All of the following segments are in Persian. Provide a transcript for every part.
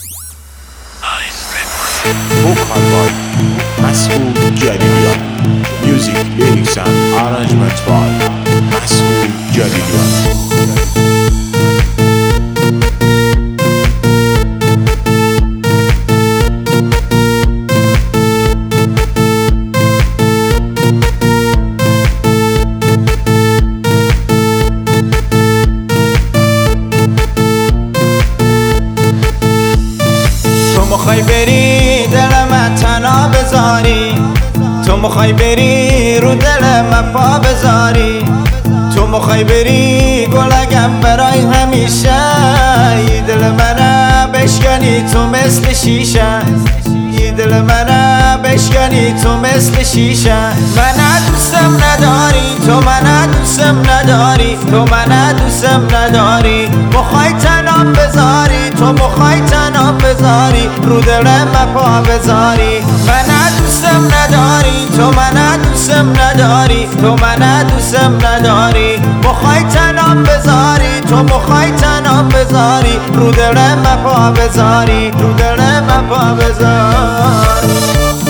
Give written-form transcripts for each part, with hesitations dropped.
Vocal by Masoud Jalilian. Music, lyrics and arrangement by Masoud Jalilian. میخوای بری دل من تنها بذاری، تو میخوای بری رو دل من پا بذاری، تو میخوای بری گلگم برای همیشه، یه دل منه بشکنی تو مثل شیشه، یه دل منه بشکنی تو مثل شیشه. من دوستم نداری، تو من دوستم نداری، تو من دوستم نداری، میخوای تنام بذاری، تو میخوای تنام بذاری رو دل من پا بذاری. من دوستم نداری، تو من دوستم نداری، تو من دوستم نداری، میخوای تنام بذاری، تو میخوای تنام بذاری رو دل من پا بذاری، رو دل من پا بذاری.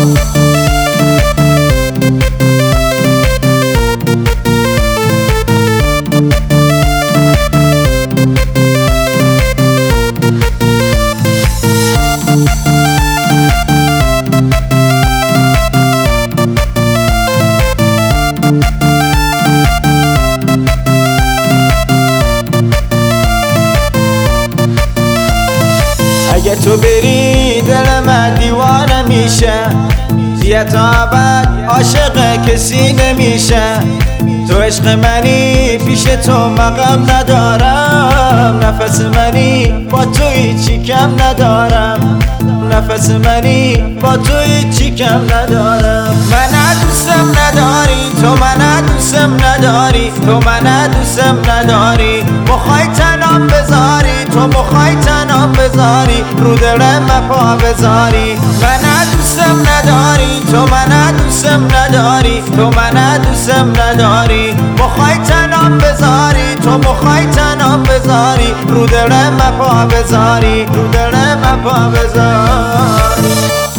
اگه تو بری دل من دیوانه میشه، دیگه تا ابد عاشق کسی نمیشه. تو عشق منی پیش تو مقام ندارم، نفس منی با تو هیچی کم ندارم، نفس منی با تو هیچی کم ندارم. من دوستم نداری، تو من دوستم نداری، تو من دوستم نداری، میخوای تنام بذاری، تو میخوای تنام بذاری رو دل من پا بذاری. من دوستم نداری، تو من دوستم نداری، تو من دوستم نداری، میخوای تنام بذاری، تو میخوای تنام بذاری رو دل من پا بذاری، رو دل من پا بذاری.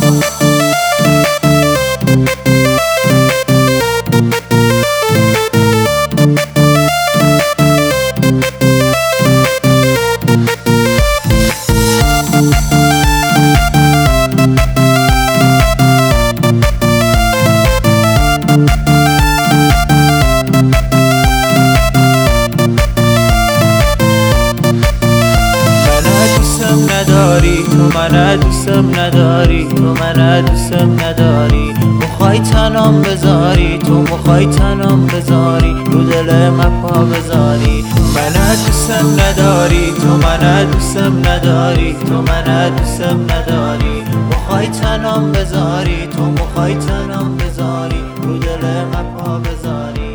تو من دوستم نداری، تو من دوستم نداری، میخوای تنام بذاری، تو میخوای تنام بذاری رو دل من پا بذاری. من دوستم نداری، تو من دوستم نداری، تو من دوستم نداری، میخوای تنام بذاری، تو میخوای تنام بذاری رو دل من پا بذاری.